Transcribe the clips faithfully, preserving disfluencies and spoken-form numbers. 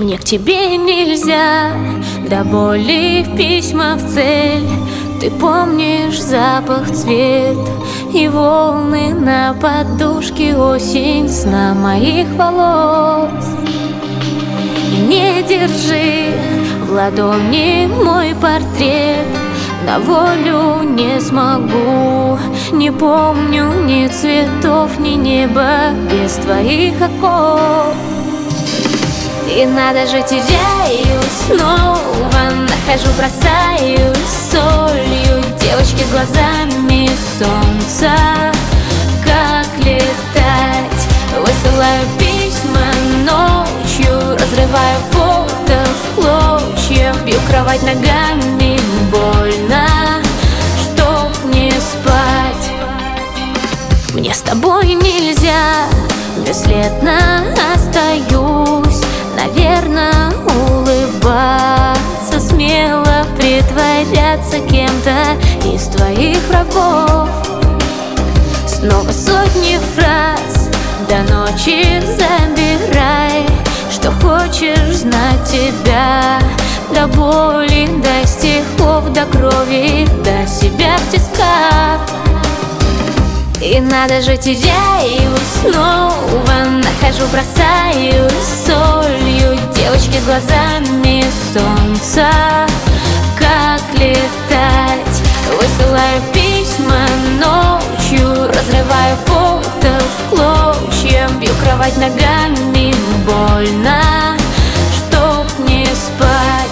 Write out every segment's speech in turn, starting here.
Мне к тебе нельзя, до боли в письма в цель. Ты помнишь запах, цвет и волны на подушке, осень сна моих волос. И не держи в ладони мой портрет, на волю не смогу. Не помню ни цветов, ни неба без твоих оков. И надо же, теряюсь, снова нахожу, бросаюсь солью. Девочки с глазами солнца, как летать. Высылаю письма ночью, разрываю фото в клочья. Бью кровать ногами, больно, чтоб не спать. Мне с тобой нельзя, бесследно остаюсь. Наверное, улыбаться, смело притворяться кем-то из твоих врагов. Снова сотни фраз, до ночи забирай. Что хочешь знать тебя, до боли, до стихов, до крови, до себя в тисках. И надо же, теряюсь, снова нахожу, бросаюсь солью. Девочки с глазами солнца, как летать. Высылаю письма ночью, разрываю фото в клочья. Бью кровать ногами, больно, чтоб не спать.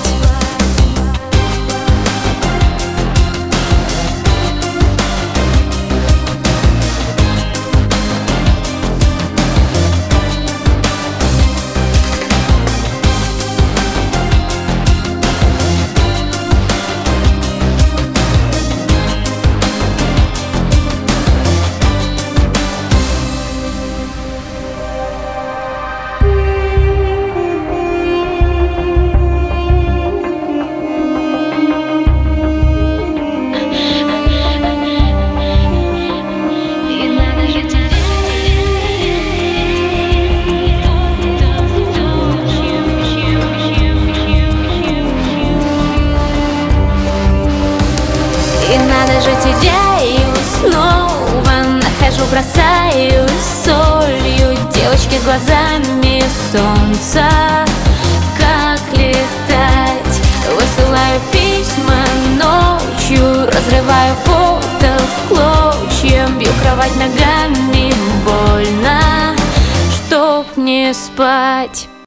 И надо же, теряюсь, снова нахожу, бросаюсь солью. Девочки с глазами солнца, как летать. Высылаю письма ночью, разрываю фото в клочья. Бью кровать ногами, больно, чтоб не спать.